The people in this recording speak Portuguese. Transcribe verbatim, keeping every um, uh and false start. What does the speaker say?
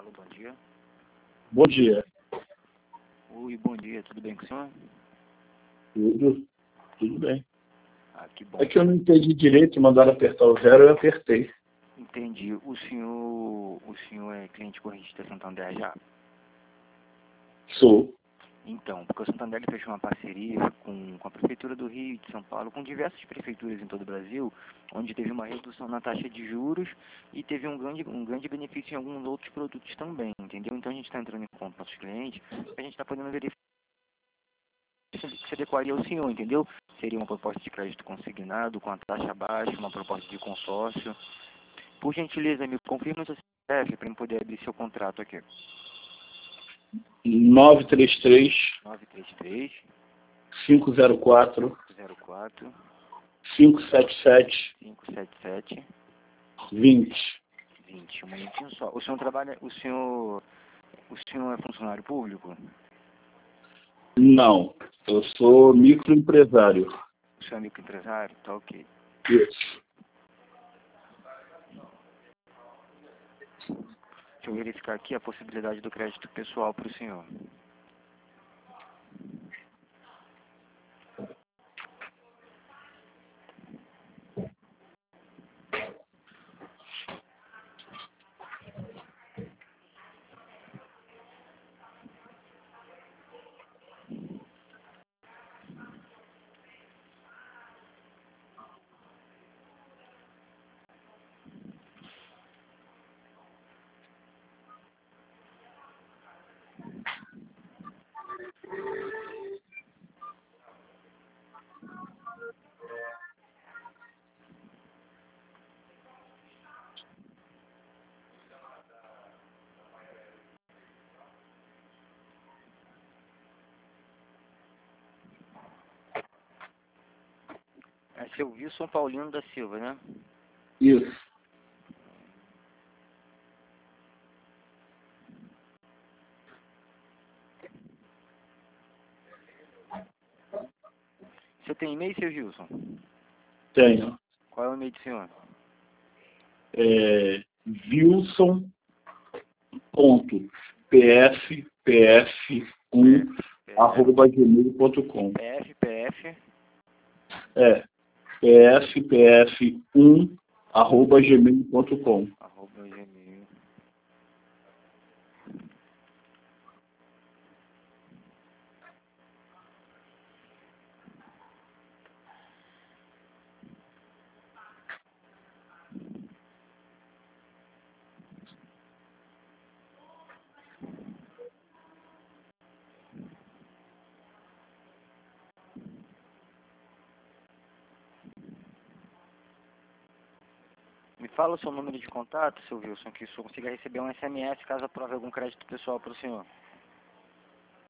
Alô, bom dia. Bom dia. Oi, bom dia, tudo bem com o senhor? Tudo, tudo bem. Ah, que bom. É que eu não entendi direito, mandaram apertar o zero, eu apertei. Entendi. O senhor, o senhor é cliente corrente da Santander já? Sou. Então, porque o Santander ele fechou uma parceria com, com a Prefeitura do Rio e de São Paulo, com diversas prefeituras em todo o Brasil, onde teve uma redução na taxa de juros e teve um grande, um grande benefício em alguns outros produtos também, entendeu? Então a gente está entrando em contato com nossos clientes, a gente está podendo verificar que se adequaria ao senhor, entendeu? Seria uma proposta de crédito consignado, com a taxa baixa, uma proposta de consórcio. Por gentileza, me confirma o seu C P F para eu poder abrir seu contrato aqui. nove três três, nove três três, cinco zero quatro, zero quatro, cinco sete sete, cinco sete sete, vinte. vinte. Um momentinho só. O senhor trabalha, o senhor, o senhor é funcionário público? Não, eu sou microempresário. O senhor é microempresário? Tá ok. Isso. Deixa eu verificar aqui a possibilidade do crédito pessoal para o senhor. É seu Wilson Paulino da Silva, né? Isso. Você tem e-mail, seu Wilson? Tenho. Qual é o e-mail do senhor? É, wilson.pfpf1 arroba gmail ponto com. P F P F É, pfpf1 arroba gmail ponto com. arroba gmail. Me fala o seu número de contato, seu Wilson, que o senhor consiga receber um S M S caso aprove algum crédito pessoal para o senhor.